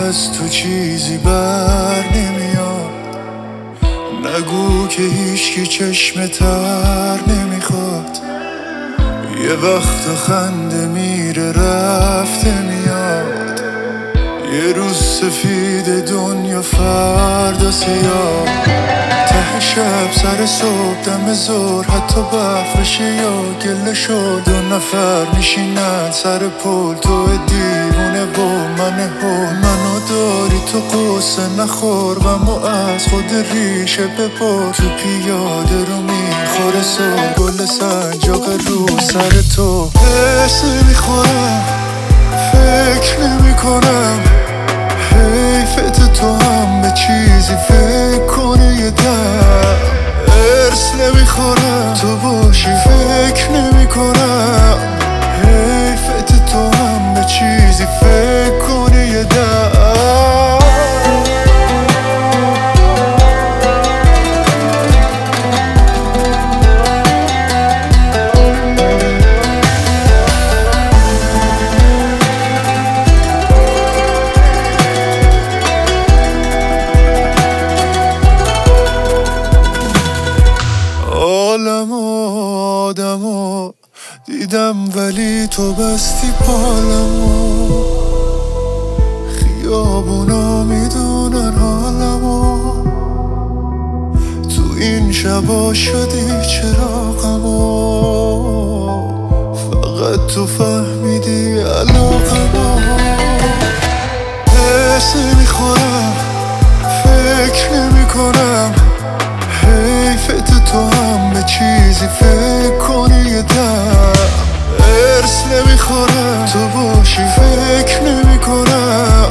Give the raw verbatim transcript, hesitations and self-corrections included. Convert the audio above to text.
از تو چیزی بر نمیاد. نگو که هیچکی چشم تر نمیخواد. یه وقت خنده میره رفته میاد. یه روز سفید دنیا فردا سیاه. ته شب سر صبح دم زور حتی برف بشه یا گله شد. دو نفر میشینن سر پل، تو دیوونه با من هول. منو داری تو قصه نخور، غمو از خود ریشه بپر. تو پیاده رو میخوره سر، گل سنجاق رو سر تو. حس میخورم فکر نمی کنم، حیفت تو هم به چیزی فکر کنی. یه دم ارس نمیخورم تو باشی فکر نمی کنم. حیفت تو هم به چیزی فکر کنی. یه دم عالم و آدمو دیدم ولی تو بستی پالمو. خیابونا میدونن حالمو، تو این شبا شدی چراغمو. فقط تو فهمیدی علاقمو. حس میخورم فکر نمی کنم، حیفت تو هم به چیزی فکر کنی. یه دم ارس نمیخورم تو باشی فکر نمی کنم.